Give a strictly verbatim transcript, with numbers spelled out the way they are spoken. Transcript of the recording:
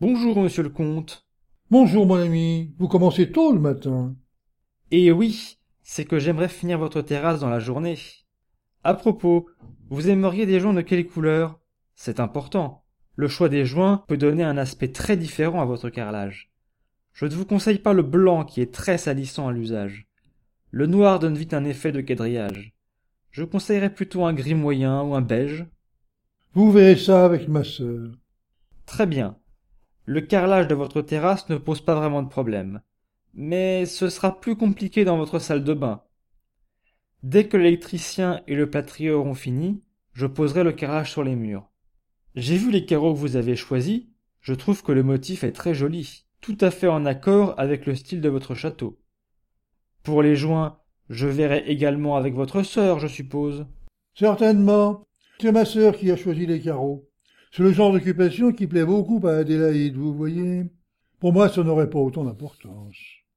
Bonjour, monsieur le comte. Bonjour mon ami, vous commencez tôt le matin. Eh oui, c'est que j'aimerais finir votre terrasse dans la journée. À propos, vous aimeriez des joints de quelle couleur? C'est important. Le choix des joints peut donner un aspect très différent à votre carrelage. Je ne vous conseille pas le blanc qui est très salissant à l'usage. Le noir donne vite un effet de quadrillage. Je conseillerais plutôt un gris moyen ou un beige. Vous verrez ça avec ma sœur. Très bien. Le carrelage de votre terrasse ne pose pas vraiment de problème. Mais ce sera plus compliqué dans votre salle de bain. Dès que l'électricien et le plâtrier auront fini, je poserai le carrelage sur les murs. J'ai vu les carreaux que vous avez choisis, je trouve que le motif est très joli, tout à fait en accord avec le style de votre château. Pour les joints, je verrai également avec votre sœur, je suppose. Certainement, c'est ma sœur qui a choisi les carreaux. C'est le genre d'occupation qui plaît beaucoup à Adélaïde, vous voyez. Pour moi, ça n'aurait pas autant d'importance.